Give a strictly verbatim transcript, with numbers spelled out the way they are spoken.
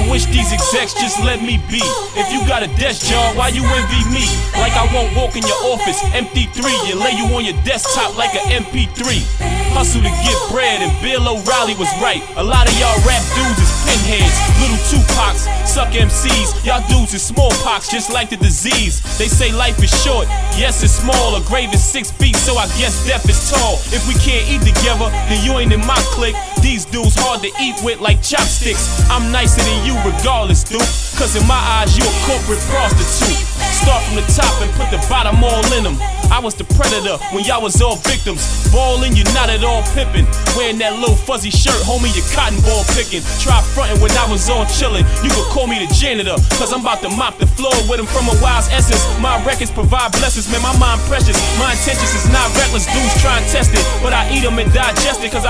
wish these execs just let me be. If you got a desk job, why you envy me? Like I won't walk in your office, M P three, and lay you on your desktop like an M P three. Hustle to get bread, and Bill O'Reilly was right. A lot of y'all rap dudes is pinheads, little Tupacs, suck M Cs. Y'all dudes is smallpox, just like the disease. They say life is short, yes it's small. A grave is six feet, so I guess death is tall. If we can't eat together, then you ain't in my clique. These dudes hard to eat with like chopsticks. I'm nicer than you regardless, dude, cause in my eyes you a corporate prostitute. Start from the top and put the bottom all in them. I was the predator when y'all was all victims. Ballin', you not at all pimpin'. Wearing that little fuzzy shirt, homie, you cotton ball pickin'. Try frontin' when I was all chillin'. You could call me the janitor, cause I'm about to mop the floor with him from a wild's essence. My records provide blessings, man, my mind precious. My intentions is not reckless, dudes try and test it, but I eat them and digest it, cause I